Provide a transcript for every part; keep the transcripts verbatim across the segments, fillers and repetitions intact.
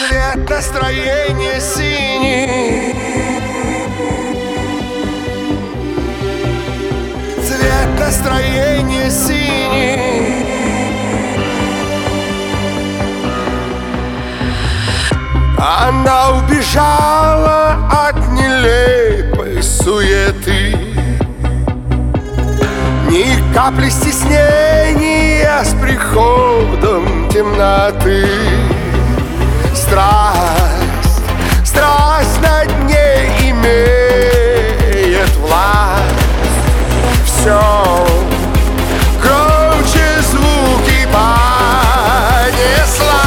Цвет настроения синий, цвет настроения синий. Она убежала от нелепой суеты, ни капли стеснения с приходом темноты. Страсть, страсть над ней имеет власть. Все громче звуки понесла.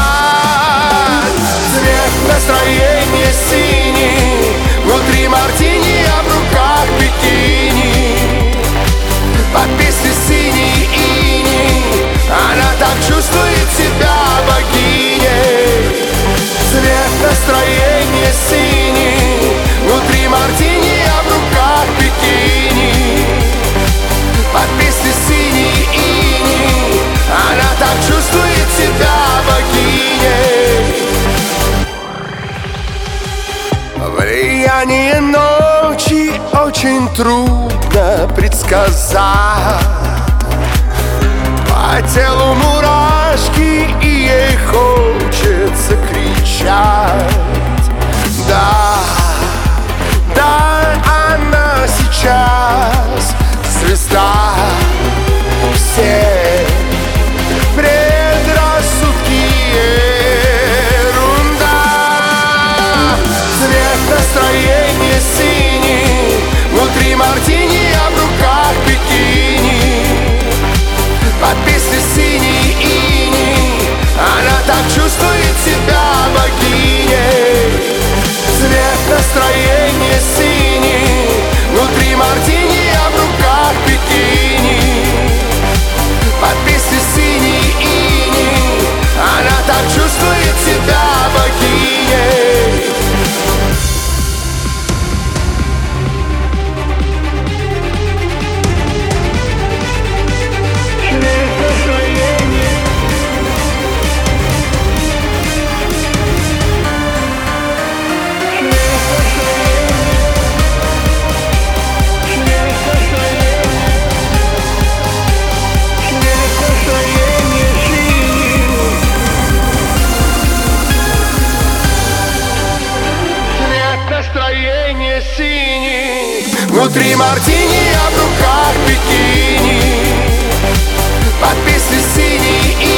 Цвет настроения синий, внутри мартини, а в руках бикини. Под песню синий иней она так чувствует себя богиней. Цвет настроения синий, внутри мартини, а в руках бикини. Под песню синий иней она так чувствует себя богиней. Влияние ночи очень трудно предсказать. По телу мурашки, и ей хочется кричать. Да, да, она сейчас звезда. Все предрассудки ерунда. Цвет настроения синий, внутри мартини, а в руках бикини. Под песню синий иней она так чувствует себя богиней. Цвет настроения синий, внутри мартини, а в руках бикини. Под песню синий иней она так чувствует себя богиней. Настроение синий, внутри мартини, а в руках бикини. Под песню синий